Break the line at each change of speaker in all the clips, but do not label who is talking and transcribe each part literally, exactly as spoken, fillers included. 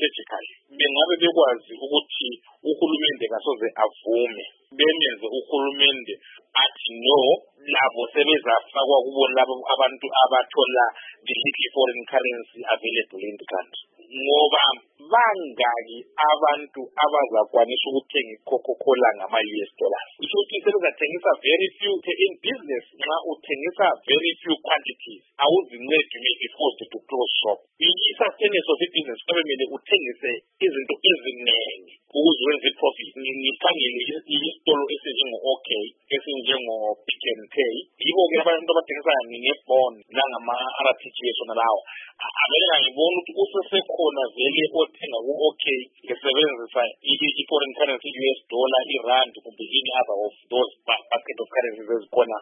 strategically bengabe bekwazi ukuthi uhulumende kasoze avume bemenze uhulumende athi no labo sebezafakwa kubona labo abantu abathola the legal foreign currency available in the country ngoba bangaki abantu abazakwanisa ukuthenga iCoca-Cola ngama-U S dollars. Isho ukuthi sebezathengisa very few in business. Nxa uthengisa very few quantities awuzincedi maybe forced to close shop. I-sustenance of business kumele uthengise izinto eziningi ukuze wenze profit. Ngikhangele isitolo esinjengo-OK esinjengo-Pick n Pay yibo-ke abantu abathengisa nge-bond nangama-R T G S wona lawo. Amele ngibona ukuthi kusesekhona vele othenga ku-OK ngesebenzisa i-foreign currency U S dollar, i-rand kumbe any other of those basket of currencies ezikhona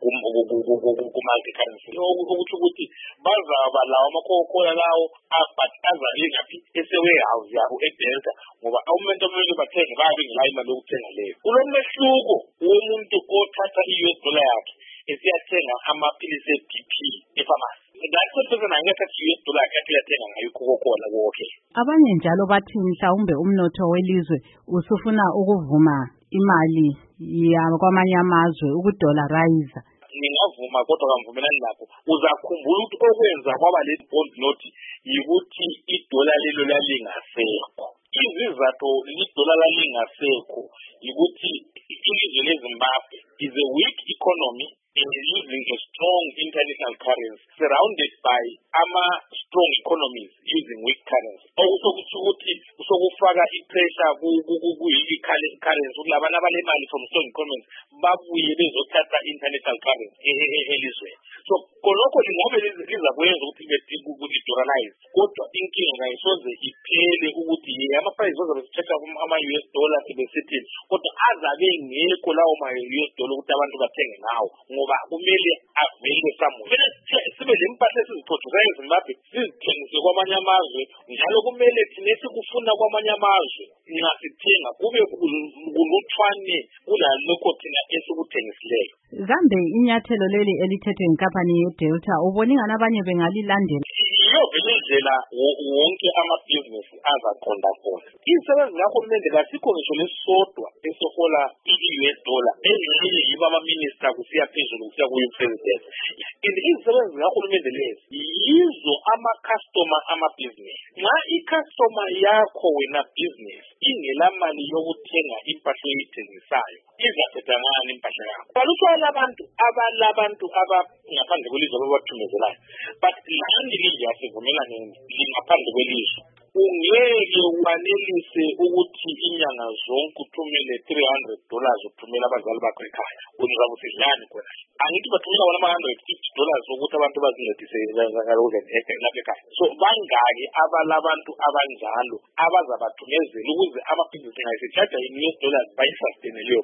ku-multi currency. Ukuthi ukuthi bazaba lawo ama-Coca-Cola lawo abhataza ngaphi ese-warehouse yabo eDelta ngoba awumuntu omele bathenge babe ngelayo imali yokuthenga leyo. Kulo mehluko womuntu othatha i-U S dollar yakhe esiyathenga amaphilisi e-B P e-pharmacy. That's the person angathatha i-U S dollar yakhe yathenga ngayo iCoca-Cola ku-OK.
Abanye njalo bathi mhlawumbe umnotho welizwe usufuna ukuvuma imali yakwamanye amazwe ukudollarize.
Ngingavuma kodwa kamvumelani lapho. Uzakhumbula ukuthi okwenza kwaba le bond note yikuthi idollar lelo lalingasekho. Izizathu lidollar lalingasekho yikuthi ilizwe leZimbabwe is a weak economy and using a strong international currency surrounded by ama strong economies using weak currency. Okusokuthi ukuthi usokufaka i-pressure ku-currency kulabana abalemali from strong economies babuye bezothatha international currency elizweni. So konokho lingabe lizakwenza ukuthi bedolarize kodwa inkinga ayisoze iphele ukuthi ama-price azobethatha ama-U S dollar sebesithi kodwa azabe ngekho lawo ma-U S dollar ukuthi abantu bathenge ngawo ngoba kumele avele somewhere. Sibe le mpahla esiziproduce eZimbabwe sizithengise kwamanye amazwe njalo kumele thina esikufuna kwamanye amazwe ngasithenga kube kuluthwane kulalokho thina esikuthengileyo.
Kambe inyathelo leli elithethwe inkampani yeDelta uboningana abanye bengalilandela?
Iyo velendlela wonke amabhizinisi azaqonda khona. Izisebenzi zikahulumende kasikho ngisho lesodwa esihola i-U S dollar engxenye yibo ama-minister kusiya phezulu kusiya kuyi-president. Izisebenzi zikahulumende lezi yizo ama-customer amabhizinisi. Nxa i-customer yakho wena business ingelamali yokuthenga impahla oyithengisayo izathetha ngani impahla yakho? Balutshwana abantu abalabantu abangaphandle kwelizwe ababathumezelayo but lani lizwe asivumelane lingaphandle kwelizwe ungeke wanelise ukuthi inyanga zonke uthumele three hundred dollars uthumela abazali bakho ekhaya uzabe usidlani khona. Angithi bathumela wona ama one hundred fifty dollars ukuthi abantu bazincedise lapha ekhaya. So bangaki abalabantu abanjalo abazabathumezela ukuze amabhizinisi ngayisitshaja i-U S dollars bayisustain leyo